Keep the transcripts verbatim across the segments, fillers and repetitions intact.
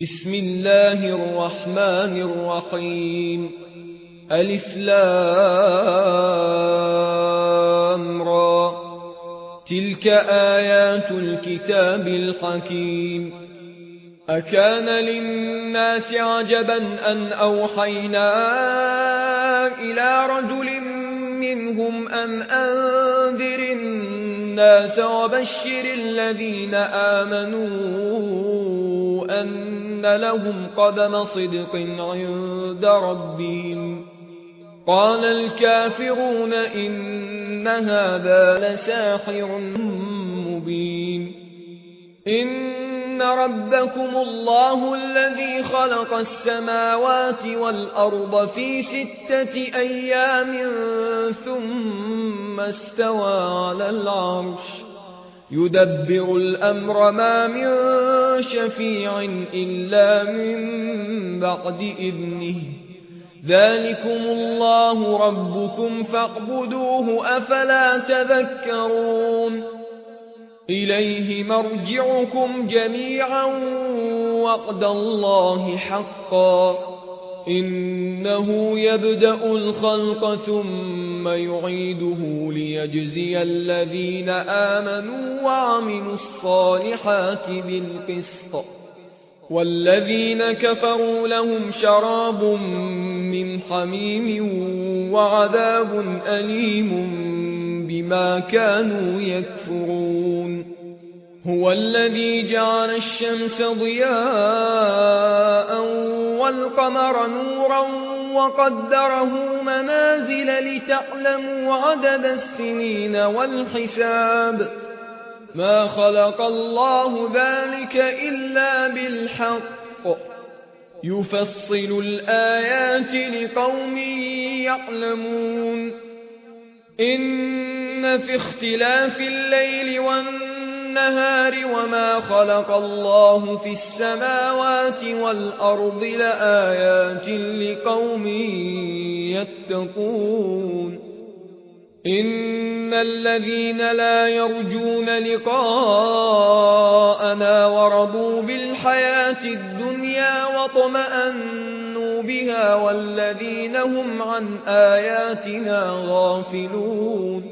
بسم الله الرحمن الرحيم. ألف لام را. تلك آيات الكتاب الحكيم. أكان للناس عجبا أن أوحينا إلى رجل منهم أن أنذر الناس وبشر الذين آمنوا أن لهم قدم صدق عند ربهم. قال الكافرون إن هذا لساحر مبين. إن ربكم الله الذي خلق السماوات والأرض في ستة أيام ثم استوى على العرش يدبر الأمر ما من شفيع إلا من بعد إذنه. ذلكم الله ربكم فاعبدوه أفلا تذكرون. إليه مرجعكم جميعا وعد الله حقا. إنه يبدأ الخلق ثم يعيده ليجزي الذين آمنوا وعملوا الصالحات بالقسط. والذين كفروا لهم شراب من حميم وعذاب أليم بما كانوا يكفرون. هو الذي جعل الشمس ضياء والقمر نورا وقدره منازل لتعلموا عدد السنين والحساب. ما خلق الله ذلك إلا بالحق. يفصل الآيات لقوم يعلمون. إن في اختلاف الليل والنهار وما خلق الله في السماوات والأرض لآيات لقوم يتقون. إن الذين لا يرجون لقاءنا ورضوا بالحياة الدنيا واطمأنوا بها والذين هم عن آياتنا غافلون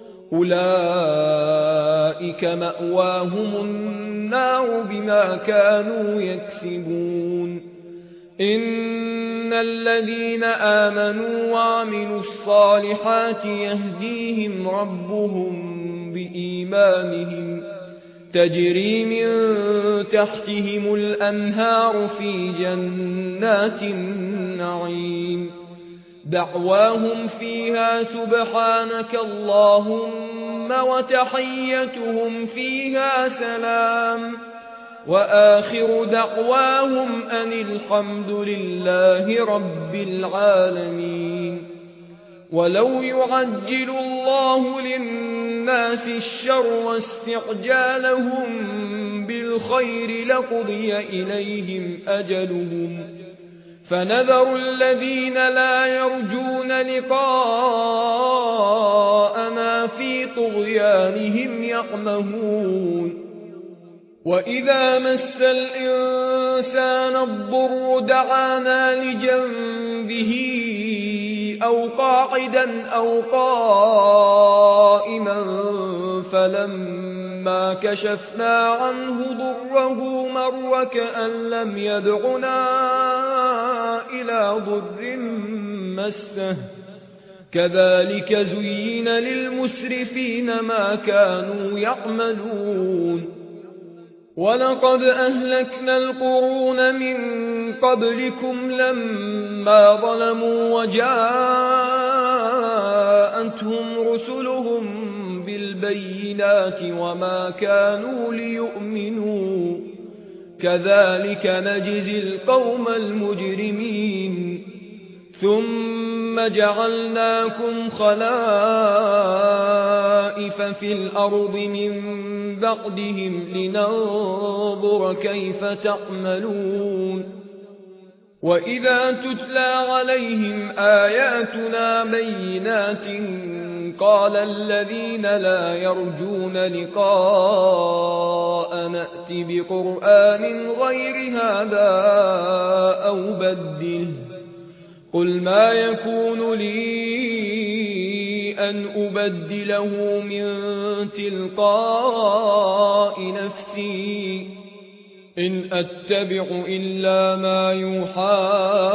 أولئك مأواهم النار بما كانوا يكسبون. إن الذين آمنوا وعملوا الصالحات يهديهم ربهم بإيمانهم تجري من تحتهم الأنهار في جنات النعيم. دعواهم فيها سبحانك اللهم وتحيتهم فيها سلام. وآخر دعواهم أن الحمد لله رب العالمين. ولو يعجل الله للناس الشر واستعجالهم بالخير لقضي إليهم أجلهم فنذر الذين لا يرجون لقاءنا في طغيانهم يعمهون. وإذا مس الإنسان الضر دعانا لجنبه أو قاعدا أو قائما فلما كشفنا عنه ضره مر كأن لم يدعنا إلى ضر مسه. كذلك زين للمسرفين ما كانوا يعملون. ولقد أهلكنا القرون من قبلكم لما ظلموا وجاءتهم رسلهم بالبينات وما كانوا ليؤمنوا. كذلك نجزي القوم المجرمين. ثم جعلناكم خلائف في الأرض من بعدهم لننظر كيف تعملون. وإذا تتلى عليهم آياتنا بينات قال الذين لا يرجون لقاء نأت بقرآن غير هذا أو بدله قل ما يكون لي أن أبدله من تلقاء نفسي إن أتبع إلا ما يوحى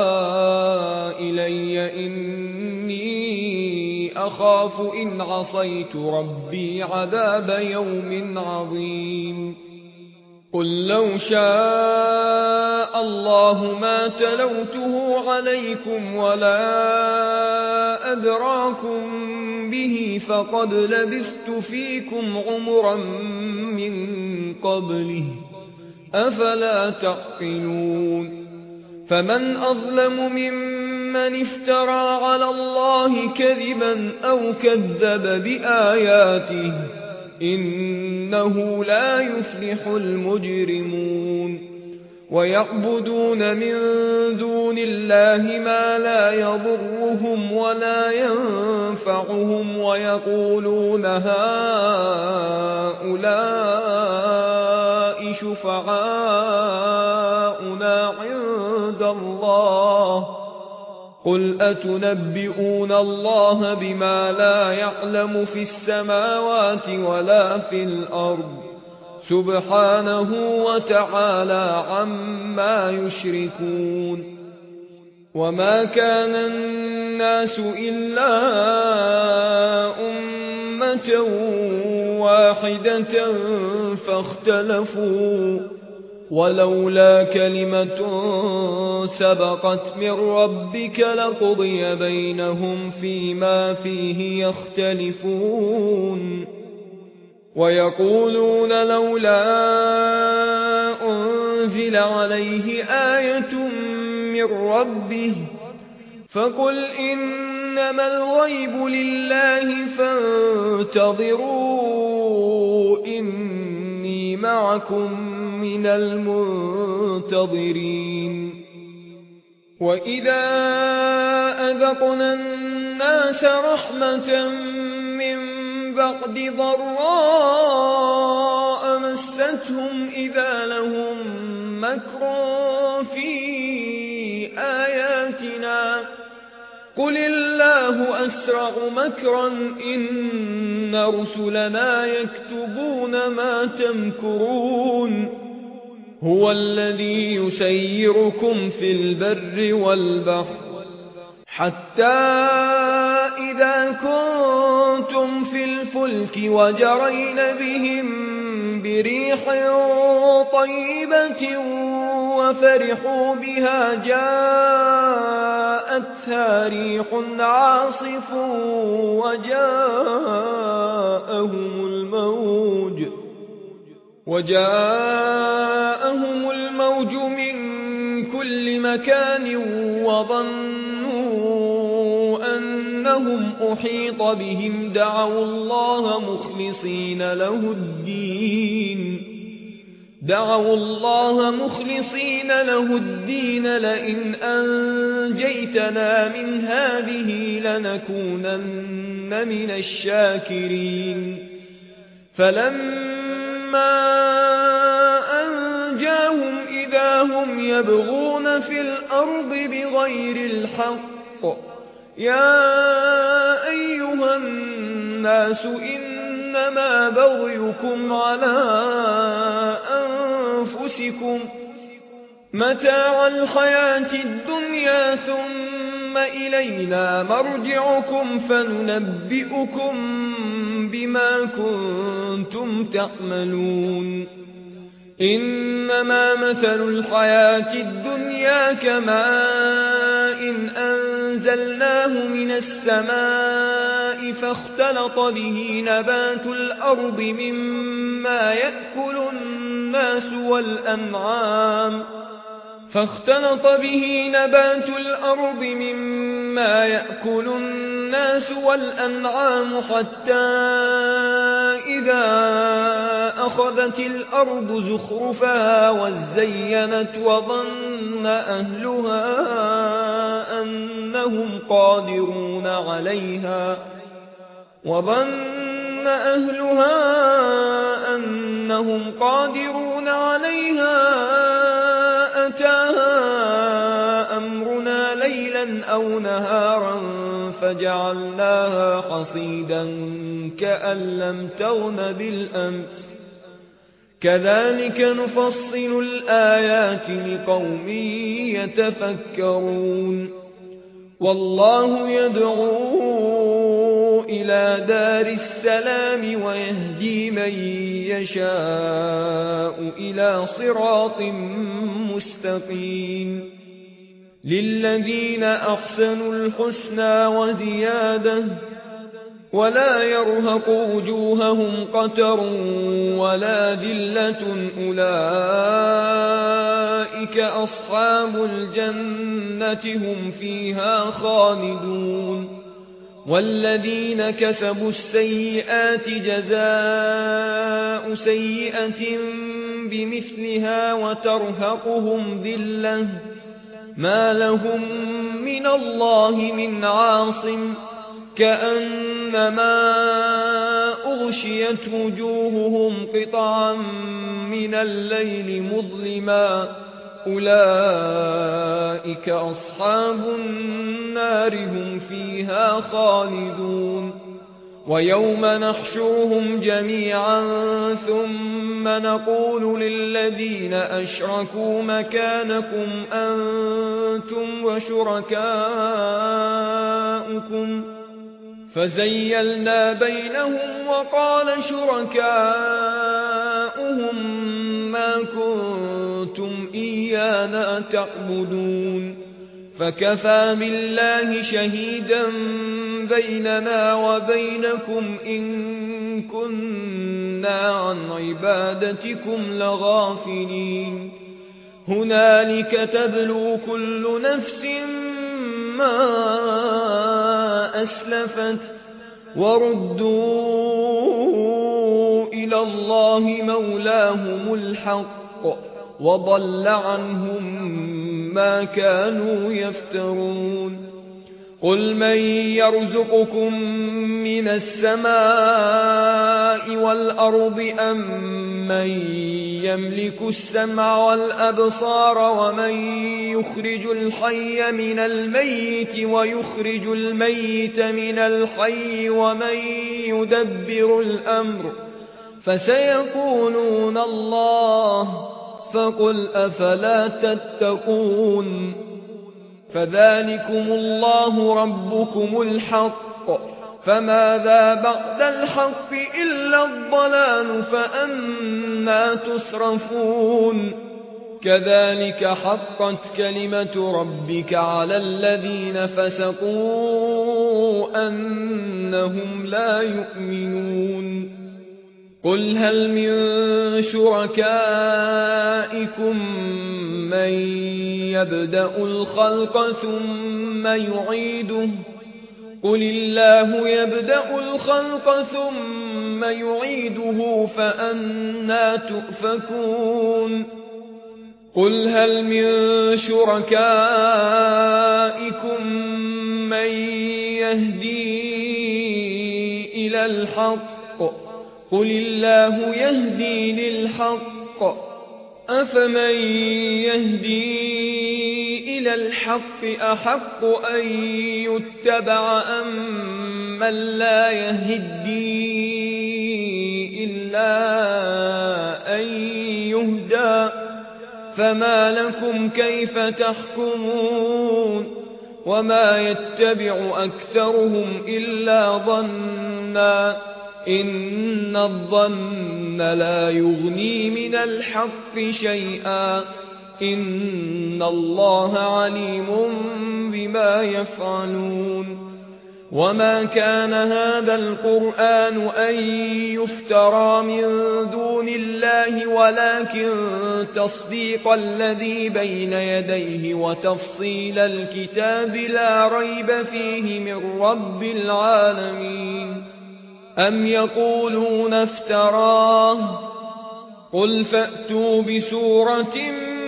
إلي إني أخاف إن عصيت ربي عذاب يوم عظيم قل لو شاء الله ما تلوته عليكم ولا أدراكم به فقد لبثت فيكم عمرا من قبله أفلا تعقلون فمن أظلم ممن افترى على الله كذبا أو كذب بآياته إنه لا يفلح المجرمون ويعبدون من دون الله ما لا يضرهم ولا ينفعهم ويقولون هؤلاء شفعاؤنا عند الله قل أتنبئون الله بما لا يعلم في السماوات ولا في الأرض سبحانه وتعالى عما يشركون وما كان الناس إلا أمة واحدة فاختلفوا ولولا كلمة سبقت من ربك لقضي بينهم فيما فيه يختلفون ويقولون لولا أنزل عليه آية من ربه فقل إنما الغيب لله فانتظروا إني معكم من المنتظرين وإذا أذقنا الناس رحمة من بعد ضراء مستهم إذا لهم مكر في آياتنا قل الله أسرع مكرا إن رسلنا يكتبون ما تمكرون هو الذي يسيركم في البر والبحر حتى إذا كنتم في الفلك وجرين بهم بريح طيبة وفرحوا بها جاءتها ريح عاصف وجاءهم الموج وجاءهم الموج من كل مكان وظنوا أنهم أحيط بهم دعوا الله مخلصين له الدين دعوا الله مخلصين له الدين لئن أنجيتنا من هذه لنكونن من الشاكرين فلما أنجاهم إذا هم يبغون في الأرض بغير الحق يا أيها الناس إنما بغيكم على أنفسكم متاع الحياة الدنيا ثم إلينا مرجعكم فننبئكم بما كنتم تعملون إنما مثل الحياة الدنيا كماء إن أنزلناه من السماء فاختلط به نبات الأرض مما يأكل الناس والأنعام فاختلط به نبات الأرض مما يأكل الناس والأنعام حتى إذا أخذت الأرض زخرفها وزينت وظن أهلها أنهم قادرون عليها وظن أهلها أنهم قادرون عليها أتاها أمرنا ليلا أو نهارا فجعلناها حصيدا كأن لم تغن بالأمس كذلك نفصل الآيات لقوم يتفكرون والله يدعو إلى دار السلام ويهدي من يشاء إلى صراط مستقيم للذين أحسنوا الحسنى وزيادة ولا يرهق وجوههم قتر ولا ذلة أولئك أصحاب الجنة هم فيها خالدون والذين كسبوا السيئات جزاء سيئة بمثلها وترهقهم ذلة ما لهم من الله من عاصم كأنما أغشيت وجوههم قطعا من الليل مظلما أولئك أصحاب النار هم فيها خالدون ويوم نحشرهم جميعا ثم نقول للذين أشركوا مكانكم أنتم وشركاؤكم فزيلنا بينهم وقال شركاؤهم ما كنتم إيانا تعبدون فكفى بالله شهيدا بيننا وبينكم إن كنا عن عبادتكم لغافلين هنالك تبلو كل نفس ما أسلفت وردوا إلى الله مولاهم الحق وضل عنهم ما كانوا يفترون قل من يرزقكم من السماء والأرض أم من يملك السمع والأبصار ومن يخرج الحي من الميت ويخرج الميت من الحي ومن يدبر الأمر فسيقولون الله فقل أفلا تتقون فذلكم الله ربكم الحق فماذا بعد الحق إلا الضلال فأنى تصرفون كذلك حقت كلمة ربك على الذين فسقوا أنهم لا يؤمنون قل هل من شركائكم من يبدأ الخلق ثم يعيده قل الله يبدأ الخلق ثم يعيده فأنى تؤفكون قل هل من شركائكم من يهدي إلى الحق قل الله يهدي للحق أفمن يهدي إلى الحق أحق أن يتبع أم من لا يهدي إلا أن يهدى فما لكم كيف تحكمون وما يتبع أكثرهم إلا ظنا إن الظن لا يغني من الحق شيئا إن الله عليم بما يفعلون وما كان هذا القرآن أن يفترى من دون الله ولكن تصديق الذي بين يديه وتفصيل الكتاب لا ريب فيه من رب العالمين أم يقولون افتراه قل فأتوا بسورة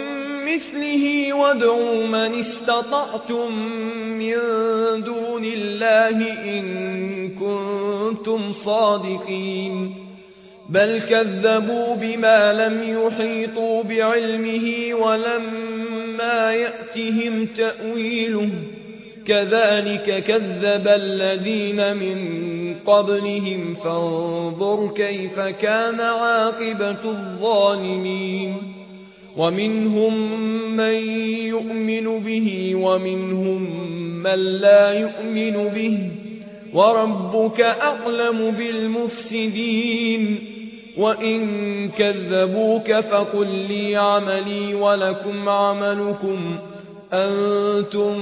مثله وادعوا من استطعتم من دون الله إن كنتم صادقين بل كذبوا بما لم يحيطوا بعلمه ولما يأتهم تأويله كذلك كذب الذين من قبلهم فانظر كيف كان عاقبة الظالمين ومنهم من يؤمن به ومنهم من لا يؤمن به وربك أعلم بالمفسدين وإن كذبوك فقل لي عملي ولكم عملكم أنتم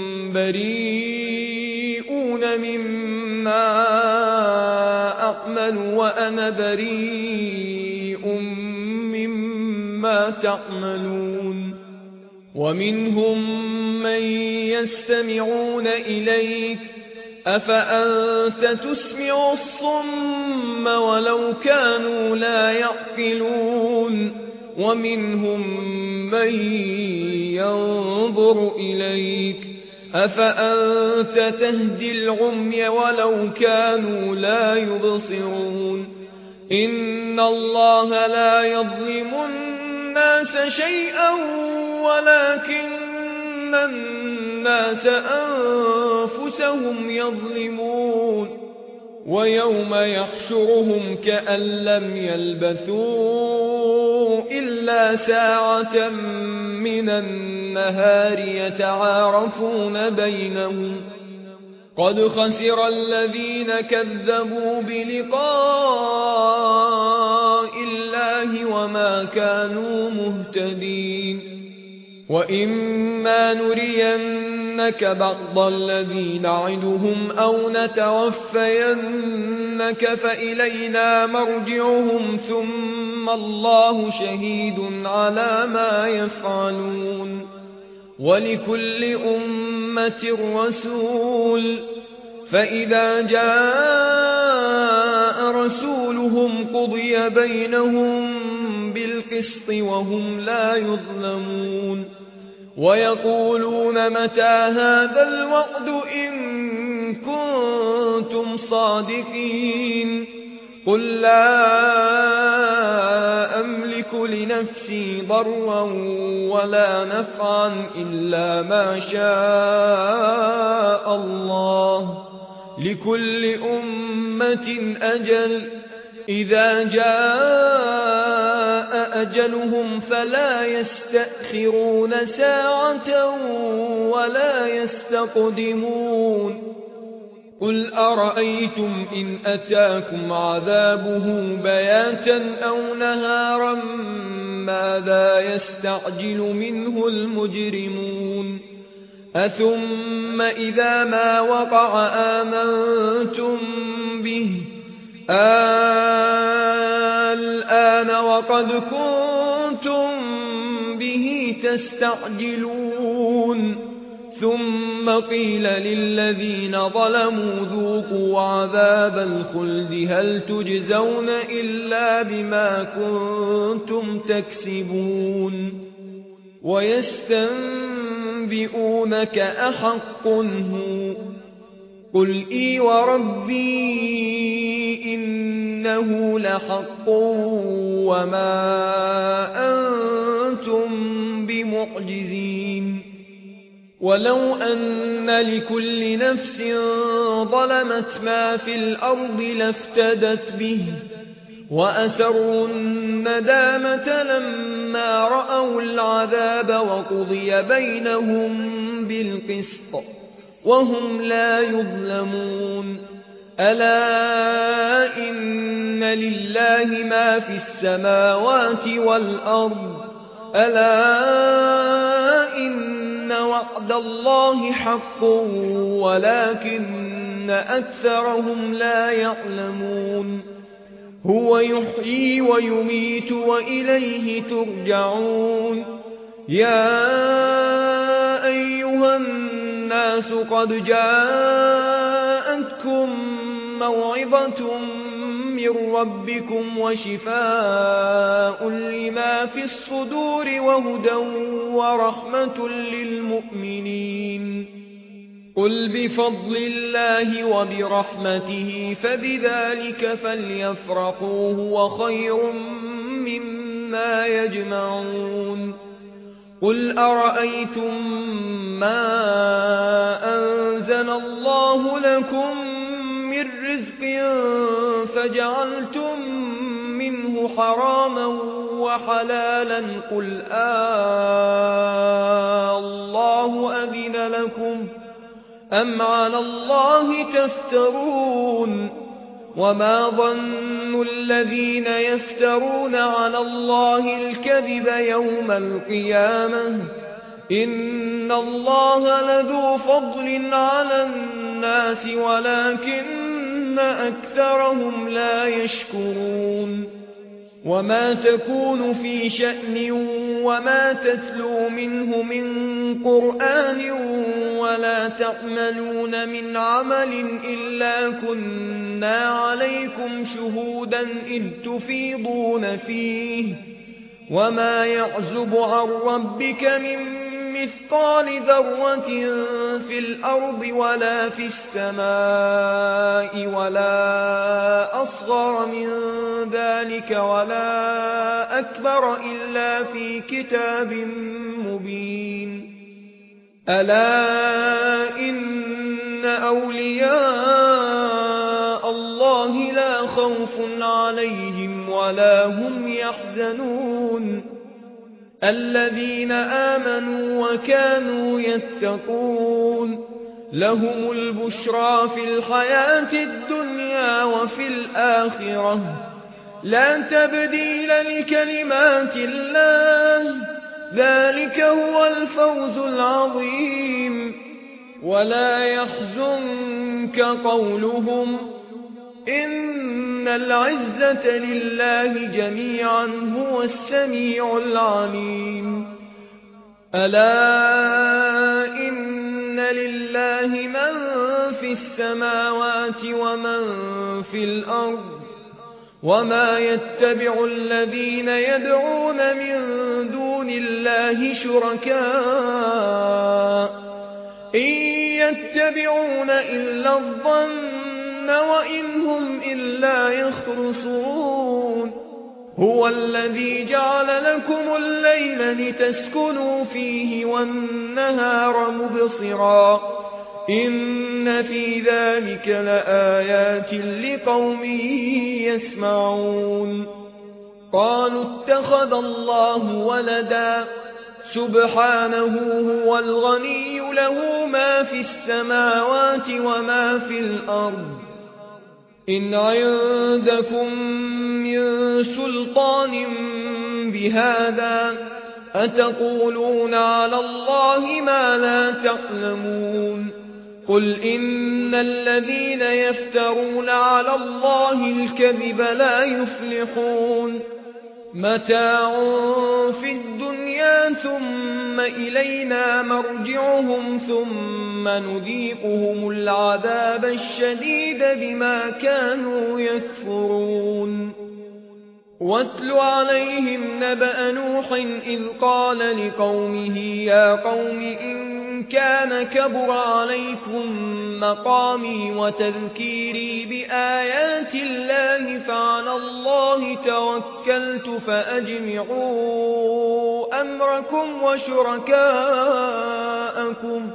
بريئون مما أعمل وأنا بريء مما تعملون ومنهم من يستمعون إليك أفأنت تسمع الصم ولو كانوا لا يعقلون ومنهم من ينظر إليك أفأنت تهدي العمي ولو كانوا لا يبصرون إن الله لا يظلم الناس شيئا ولكن الناس أنفسهم يظلمون ويوم يحشرهم كأن لم يلبثوا إلا ساعة من النهار يتعارفون بينهم قد خسر الذين كذبوا بلقاء الله وما كانوا مهتدين وإما نرينك بعض الذي نعدهم أو نتوفينك فإلينا مرجعهم ثم الله شهيد على ما يفعلون ولكل أمة رسول فإذا جاء رسولهم قضي بينهم بالقسط وهم لا يظلمون ويقولون متى هذا الوعد إن كنتم صادقين قل لا أملك لنفسي ضرا ولا نفعا إلا ما شاء الله لكل أمة أجل إذا جاء أجلهم فلا يستأخرون ساعة ولا يستقدمون قل أرأيتم إن أتاكم عذابه بياتا أو نهارا ماذا يستعجل منه المجرمون أثم إذا ما وقع آمنتم به الآن وقد كنتم به تستعجلون ثم قيل للذين ظلموا ذوقوا عذاب الخلد هل تجزون إلا بما كنتم تكسبون ويستنبئونك أحق هو قل إي وربي إنه لحق وما أنتم بمعجزين ولو أن لكل نفس ظلمت ما في الأرض لافتدت به وأسروا الندامة لما رأوا العذاب وقضي بينهم بالقسط وهم لا يظلمون ألا إن لله ما في السماوات والأرض ألا إن وعد الله حق ولكن أكثرهم لا يعلمون هو يحيي ويميت وإليه ترجعون يا أيها الناس قد جاءتكم موعظة من من ربكم وشفاء لما في الصدور وهدى ورحمة للمؤمنين قل بفضل الله وبرحمته فبذلك فليفرحوا هو خير مما يجمعون قل أرأيتم ما أنزل الله لكم من رزق فجعلتم منه حراما وحلالا قل آه الله أذن لكم أم على الله تفترون وما ظن الذين يفترون على الله الكذب يوم القيامة إن الله لذو فضل على الناس ولكن أكثرهم لا يشكرون وما تكون في شأن وما تتلو منه من قرآن ولا تعملون من عمل إلا كنا عليكم شهودا إذ تفيضون فيه وما يعزب عن ربك من مثقال ذرة في الأرض ولا في السماء ولا أصغر من ذلك ولا أكبر إلا في كتاب مبين ألا إن أولياء الله لا خوف عليهم ولا هم يحزنون الذين آمنوا وكانوا يتقون لهم البشرى في الحياة الدنيا وفي الآخرة لا تبديل لكلمات الله ذلك هو الفوز العظيم ولا يحزنك قولهم إن العزة لله جميعا هو السميع العليم ألا إن لله من في السماوات ومن في الأرض وما يتبع الذين يدعون من دون الله شركاء إن يتبعون إلا الظن وإن هم إلا يخرصون هو الذي جعل لكم الليل لتسكنوا فيه والنهار مبصرا إن في ذلك لآيات لقوم يسمعون قالوا اتخذ الله ولدا سبحانه هو الغني له ما في السماوات وما في الأرض إن عندكم من سلطان بهذا أتقولون على الله ما لا تعلمون قل إن الذين يفترون على الله الكذب لا يفلحون متاع في الدنيا ثم إلينا مرجعهم ثم نذيقهم العذاب الشديد بما كانوا يكفرون واتل عليهم نبأ نوح إذ قال لقومه يا قوم إن كان كبر عليكم مقامي وتذكيري بآيات الله فعلى الله توكلت فأجمعوا أمركم وشركاءكم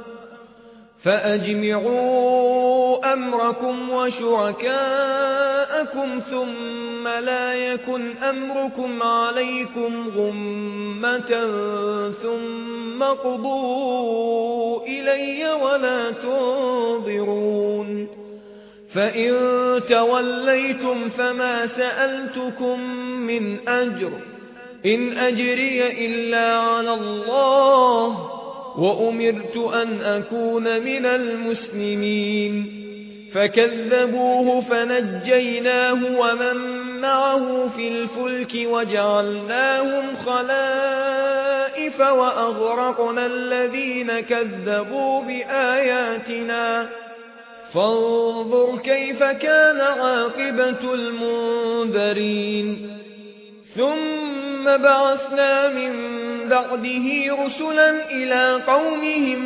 فأجمعوا أمركم وشركاءكم ثم لا يكن أمركم عليكم غمة ثم قضوا إلي ولا تنظرون فإن توليتم فما سألتكم من أجر إن أجري إلا على الله وأمرت أن أكون من المسلمين فكذبوه فنجيناه ومن معه في الفلك وجعلناهم خلائف وأغرقنا الذين كذبوا بآياتنا فانظر كيف كان عاقبة المنذرين ثم بعثنا من بعده رسلا إلى قومهم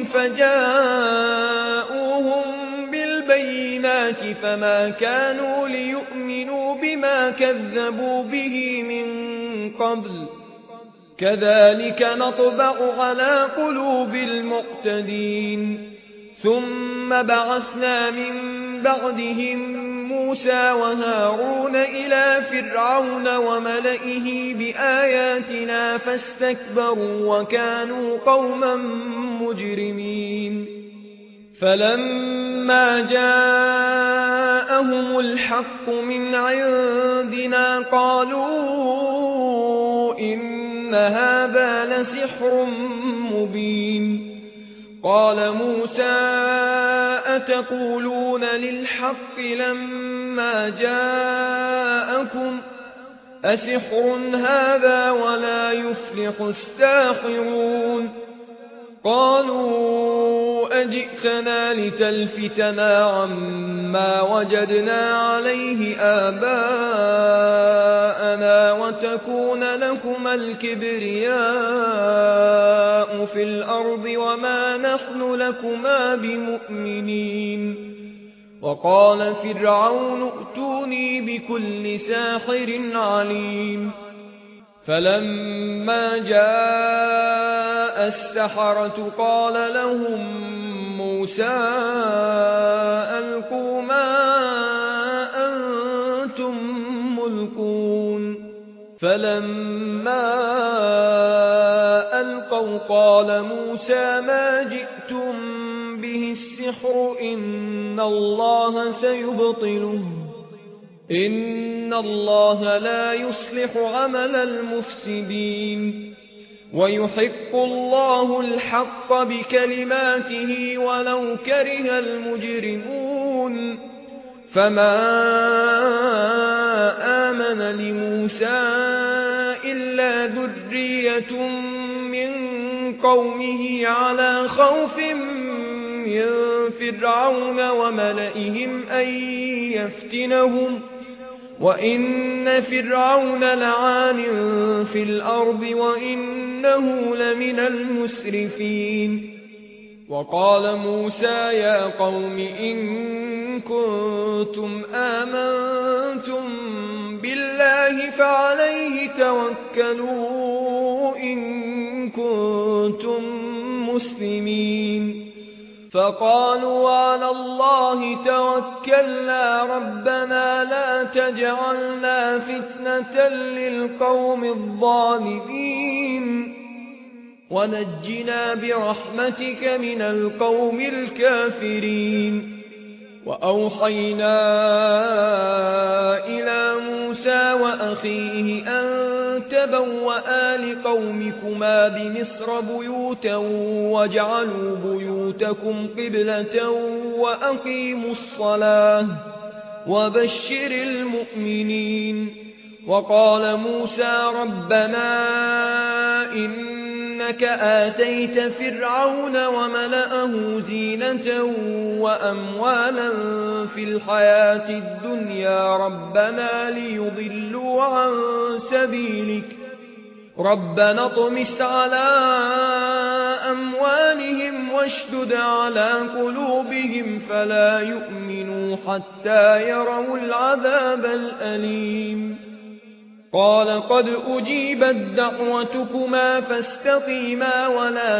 فجاءوهم بالبينات فما كانوا ليؤمنوا بما كذبوا به من قبل كذلك نطبع على قلوب المعتدين ثم بعثنا من بعدهم موسى وهارون إلى فرعون وملئه بآياتنا فاستكبروا وكانوا قوما مجرمين فلما جاءهم الحق من عندنا قالوا إن هذا لسحر مبين قال موسى أتقولون للحق لما جاءكم أسحر هذا ولا يفلح الساحرون قالوا أجئتنا لتلفتنا عما وجدنا عليه آباءنا وتكون لكما الكبرياء في الأرض وما نحن لكما بمؤمنين وقال فرعون ائتوني بكل ساحر عليم فلما جاء السحرة قال لهم موسى ألقوا ما أنتم ملقون فلما ألقوا قال موسى ما جئتم به السحر إن الله سيبطله إن الله لا يصلح عمل المفسدين ويحق الله الحق بكلماته ولو كره المجرمون فما آمن لموسى إلا ذرية من قومه على خوف من فرعون وملئهم أن يفتنهم وإن فرعون لعان في الأرض وإنه لمن المسرفين وقال موسى يا قوم إن كنتم آمنتم بالله فعليه توكلوا إن كنتم مسلمين فقالوا على الله توكلنا ربنا لا تجعلنا فتنة للقوم الظالمين ونجنا برحمتك من القوم الكافرين وأوحينا إلى موسى وأخيه أن تبوأ لقومكما بمصر بيوتا واجعلوا بيوتكم قبلة وأقيموا الصلاة وبشر المؤمنين وقال موسى ربنا إنك آتيت فرعون وملأه زينة وأموالا في الحياة الدنيا ربنا ليضلوا عن سبيلك ربنا اطمس على أموالهم واشدد على قلوبهم فلا يؤمنوا حتى يروا العذاب الأليم قال قد أجيبت دعوتكما فاستقيما ولا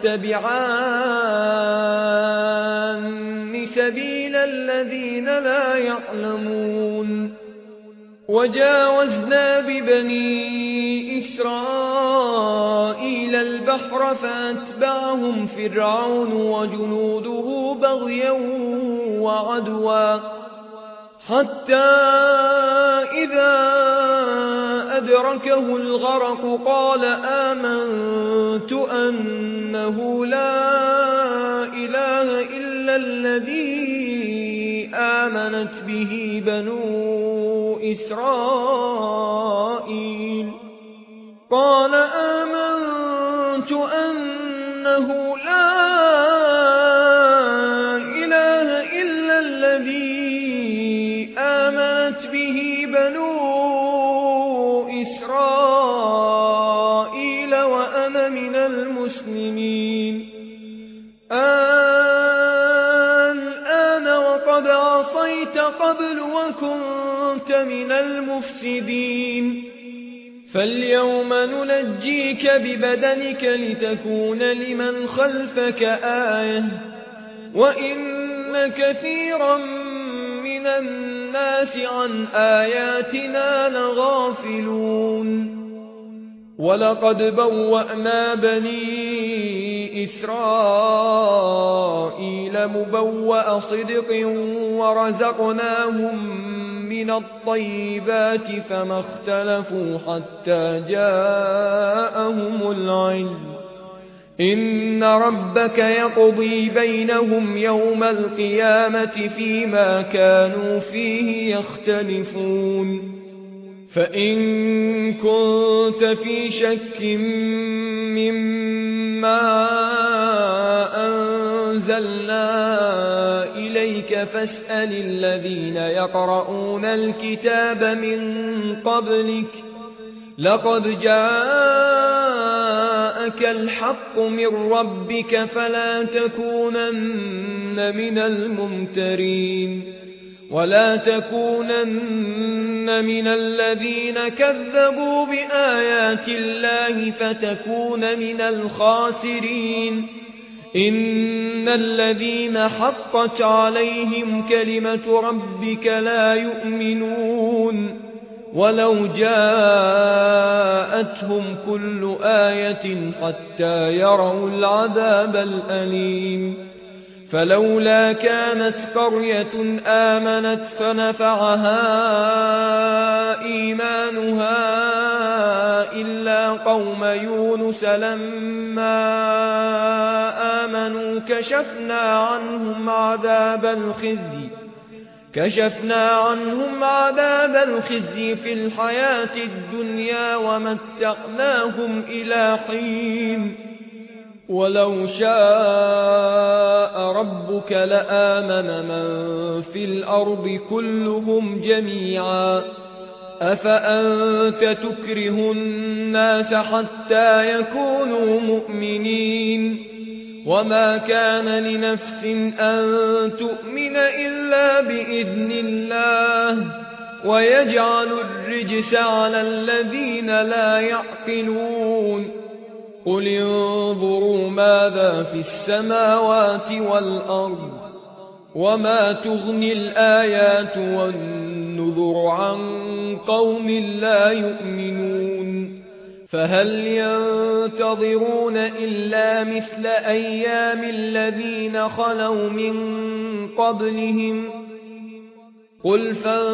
تتبعان سبيل الذين لا يعلمون وجاوزنا ببني إسرائيل البحر فأتبعهم فرعون وجنوده بغيا وعدوا حتى إذا أدركه الغرق قال آمنت أنه لا إله إلا الذي آمنت به بنو إسرائيل قال آمنت أنه لا إله إلا عصيت قبل وكنت من المفسدين فاليوم ننجيك ببدنك لتكون لمن خلفك آية وإن كثيرا من الناس عن آياتنا لغافلون ولقد بوأنا بني إسرائيل مبوأ صدق ورزقناهم من الطيبات فما اختلفوا حتى جاءهم العلم إن ربك يقضي بينهم يوم القيامة فيما كانوا فيه يختلفون فإن كنت في شك مما أنزلنا إليك فاسأل الذين يقرؤون الكتاب من قبلك لقد جاءك الحق من ربك فلا تكونن من الممترين ولا تكونن من الذين كذبوا بآيات الله فتكون من الخاسرين إن الذين حقت عليهم كلمة ربك لا يؤمنون ولو جاءتهم كل آية حتى يروا العذاب الأليم فلولا كانت قرية آمنت فنفعها إيمانها إلا قوم يونس لما آمنوا كشفنا عنهم عذاب الخزي كشفنا عنهم عذاب الخزي في الحياة الدنيا ومتعناهم إلى حين ولو شاء ربك لآمن من في الأرض كلهم جميعا أفأنت تكره الناس حتى يكونوا مؤمنين وما كان لنفس أن تؤمن إلا بإذن الله ويجعل الرجس على الذين لا يعقلون قل انظروا ماذا في السماوات والأرض وما تغني الآيات والنذر عن قوم لا يؤمنون فهل ينتظرون إلا مثل أيام الذين خلوا من قبلهم قل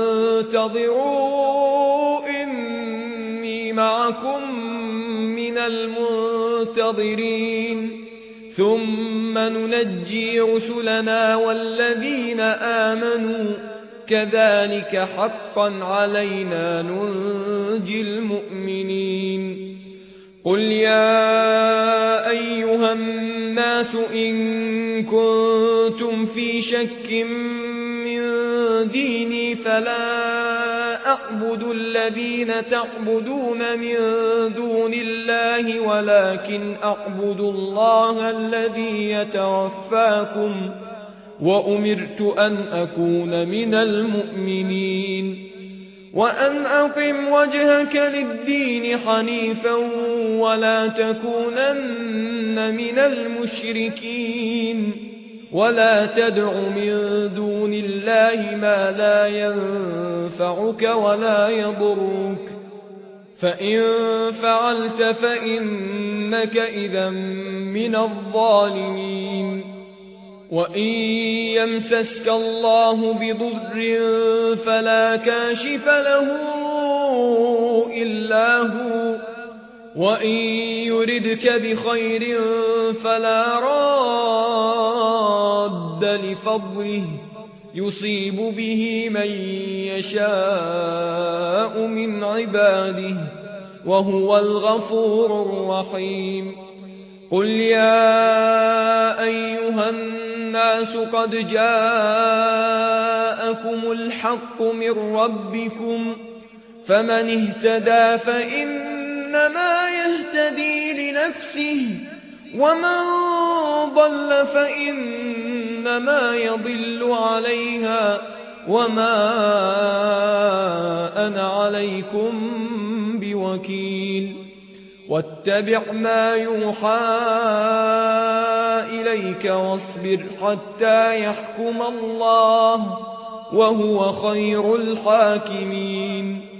فانتظروا إني معكم من المنتظرين ثم ننجي رسلنا والذين آمنوا كذلك حقا علينا ننجي المؤمنين قل يا أيها الناس إن كنتم في شك من ديني فلا أعبد الذين تعبدون من دون الله ولكن أعبد الله الذي يتوفاكم وأمرت أن أكون من المؤمنين وأن أقم وجهك للدين حنيفا ولا تكونن من المشركين ولا تدع من دون الله ما لا ينفعك ولا يضرك فإن فعلت فإنك إذا من الظالمين وإن يمسسك الله بضر فلا كاشف له إلا هو وإن يردك بخير فلا راد لفضله يصيب به من يشاء من عباده وهو الغفور الرحيم قل يا أيها الناس قد جاءكم الحق من ربكم فمن اهتدى فإنما يهتدي لنفسه ومن ضل فإنما يضل عليها وما أنا عليكم بوكيل واتبع ما يوحى إليك واصبر حتى يحكم الله وهو خير الحاكمين